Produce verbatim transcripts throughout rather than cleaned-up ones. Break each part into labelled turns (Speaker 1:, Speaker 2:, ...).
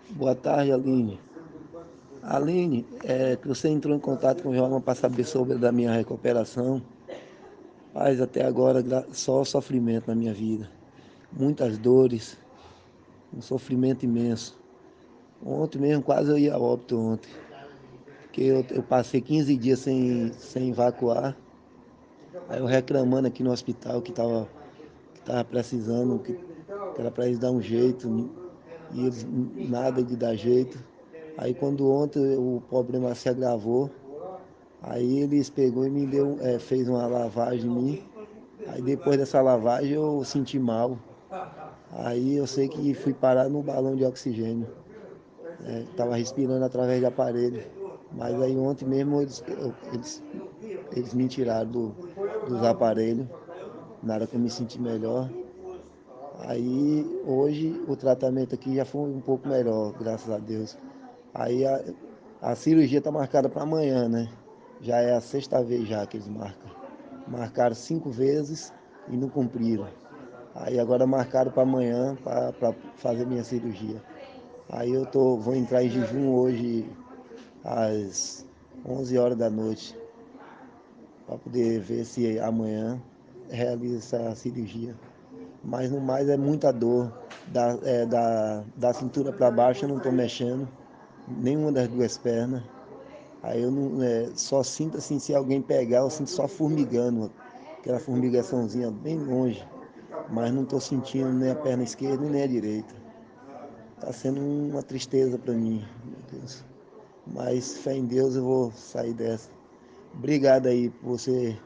Speaker 1: Boa tarde, Aline. Aline, é, que você entrou em contato com o João para saber sobre da minha recuperação. Mas até agora gra- só sofrimento na minha vida. Muitas dores, um sofrimento imenso. Ontem mesmo quase eu ia a óbito ontem, porque eu, eu passei quinze dias sem, sem evacuar. Aí eu reclamando aqui no hospital que estava que tava precisando, que, que era para eles dar um jeito, e eles nada de dar jeito. Aí quando ontem o problema se agravou, aí eles pegou e me deu, é, fez uma lavagem em mim. Aí depois dessa lavagem eu senti mal. Aí eu sei que fui parar no balão de oxigênio. Estava respirando através de aparelho. Mas aí ontem mesmo eles, eu- eles, eles me tiraram do, dos aparelhos. Na hora que eu me senti melhor. Aí hoje o tratamento aqui já foi um pouco melhor, graças a Deus. Aí a, a cirurgia está marcada para amanhã, né? Já é a sexta vez já que eles marcam. Marcaram cinco vezes e não cumpriram. Aí agora marcaram para amanhã para fazer minha cirurgia. Aí eu tô, vou entrar em jejum hoje às onze horas da noite para poder ver se amanhã realiza essa cirurgia. Mas no mais é muita dor. Da, é, da, da cintura para baixo eu não estou mexendo, nenhuma das duas pernas. Aí eu não, é, só sinto assim, se alguém pegar, eu sinto só formigando, aquela formigaçãozinha bem longe. Mas não estou sentindo nem a perna esquerda nem a direita. Está sendo uma tristeza para mim, meu Deus. Mas fé em Deus eu vou sair dessa. Obrigado aí por você,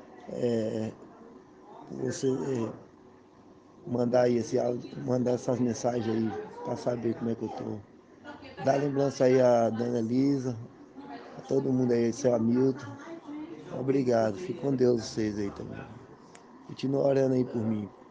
Speaker 1: por você é, mandar aí esse áudio, mandar essas mensagens aí para saber como é que eu tô. Dá lembrança aí a Dona Elisa, a todo mundo aí, seu Hamilton. Obrigado. Fique com Deus vocês aí também. Continua orando aí por mim.